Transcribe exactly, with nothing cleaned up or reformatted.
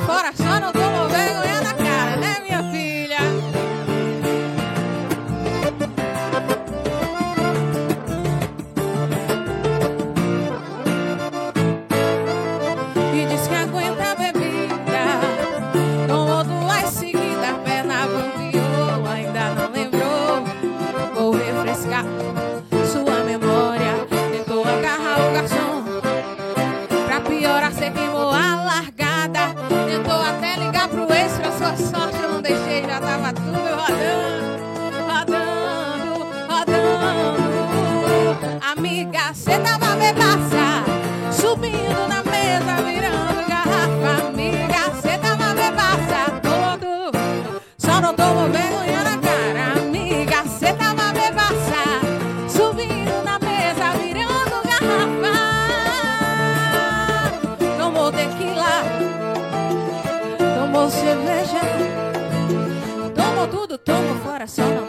fora, só não tomou vergonha na cara, né, minha filha? E diz que aguenta a bebida, tomou duas seguidas, perna bambiou, ainda não lembrou. Vou refrescar sua memória. Tentou agarrar o garçom, pra piorar cê queimou a largada. Tentou até ligar pro ex, pra sua sorte eu não deixei, já tava tudo rodando, rodando, rodando. Amiga, cê tava bebaça, subindo na mesa, virando garrafa. Amiga, cê tava bebaça, todo, só não tomou vergonha na cara. Amiga, cê tava bebaça, subindo na mesa, virando garrafa. Tomou tequila, tomou cerveja, tomou tudo, tomou fora, só não